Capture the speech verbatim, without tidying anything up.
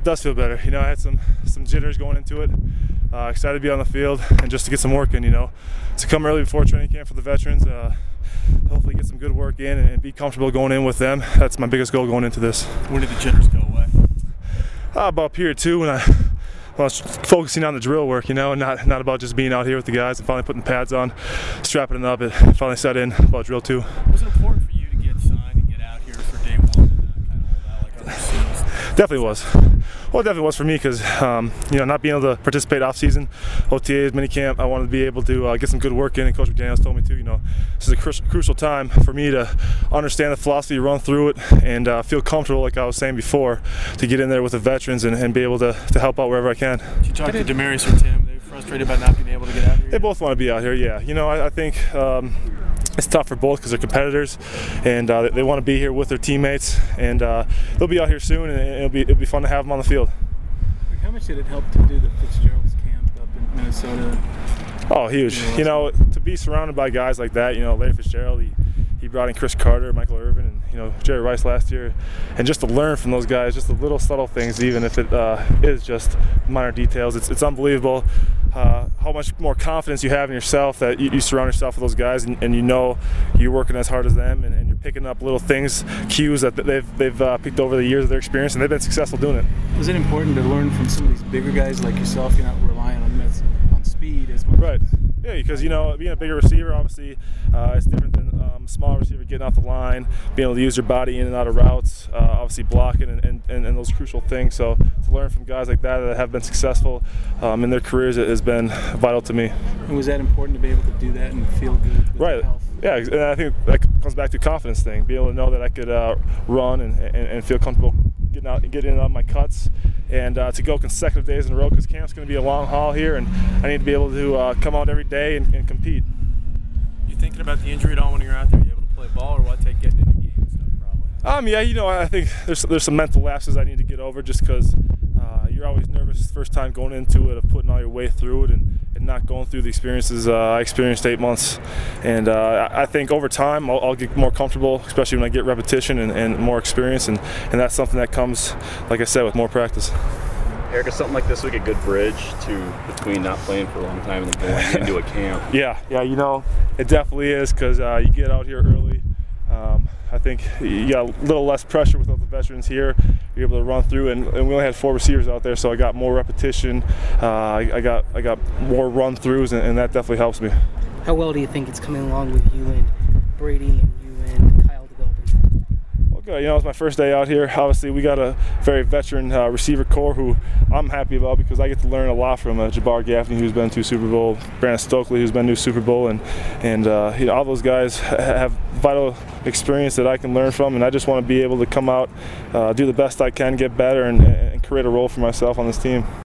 It does feel better. You know, I had some some jitters going into it. Uh, excited to be on the field and just to get some work in. You know, to come early before training camp for the veterans. Uh, hopefully, get some good work in and, and be comfortable going in with them. That's my biggest goal going into this. When did the jitters go away? Uh, about period two when I, when I was focusing on the drill work. You know, not not about just being out here with the guys and finally putting the pads on, strapping it up. It finally set in about drill two. Was it important for you to get signed and get out here for day one and uh, kind of hold out like other seasons? Definitely was. Well, it definitely was for me because, um, you know, not being able to participate off-season, O T As, minicamp, I wanted to be able to uh, get some good work in, and Coach McDaniels told me too, you know, this is a cru crucial time for me to understand the philosophy, run through it, and uh, feel comfortable, like I was saying before, to get in there with the veterans and, and be able to, to help out wherever I can. Did you talk to Demarius or Tim? They're frustrated about not being able to get out here? They both want to be out here, yeah. You know, I, I think um, it's tough for both because they're competitors, and uh, they want to be here with their teammates, and uh, they'll be out here soon, and it'll be, it'll be fun to have them on the field. How much did it help to do the Fitzgerald's camp up in Minnesota? Oh, huge. You know, to be surrounded by guys like that, you know, Larry Fitzgerald, he, he brought in Chris Carter, Michael Irvin, and, you know, Jerry Rice last year. And just to learn from those guys, just the little subtle things, even if it uh, is just minor details, it's, it's unbelievable uh, how much more confidence you have in yourself that you, you surround yourself with those guys and, and you know you're working as hard as them and, and you're picking up little things, cues that they've, they've uh, picked over the years of their experience, and they've been successful doing it. Was it important to learn from some of these bigger guys like yourself? You're not relying on on speed as much. Right. Yeah, because, you know, being a bigger receiver, obviously, uh, it's different than um, a small receiver getting off the line, being able to use your body in and out of routes, uh, obviously blocking and, and, and, and those crucial things. So to learn from guys like that that have been successful um, in their careers has been vital to me. And was that important to be able to do that and feel good with right. your health? Yeah, and I think that comes back to a confidence thing, be able to know that I could uh, run and, and, and feel comfortable getting out, getting in and out of my cuts, and uh, to go consecutive days in a row because camp's going to be a long haul here, and I need to be able to uh, come out every day and, and compete. You thinking about the injury at all when you're out there? You able to play ball, or what? Take getting into game and stuff, probably. Um, yeah, you know, I think there's there's some mental lapses I need to get over just because uh, you're always nervous the first time going into it, of putting all your way through it and, and not going through the experiences uh, I experienced eight months. And uh, I think over time I'll, I'll get more comfortable, especially when I get repetition and, and more experience, and, and that's something that comes, like I said, with more practice. Eric, is something like this like a good bridge to between not playing for a long time and then going into a camp? Yeah, yeah, you know, it definitely is because uh, you get out here early. Um, I think you got a little less pressure without the veterans here. You're able to run through, and, and we only had four receivers out there, so I got more repetition. Uh, I, I got I got more run throughs, and, and that definitely helps me. How well do you think it's coming along with you and Brady and you and Kyle developing? Well, good. You know, it's my first day out here. Obviously, we got a very veteran uh, receiver core who I'm happy about because I get to learn a lot from uh, Jabbar Gaffney, who's been to Super Bowl, Brandon Stokely, who's been to Super Bowl, and and uh, you know, all those guys have vital experience that I can learn from, and I just want to be able to come out, uh, do the best I can, get better, and, and create a role for myself on this team.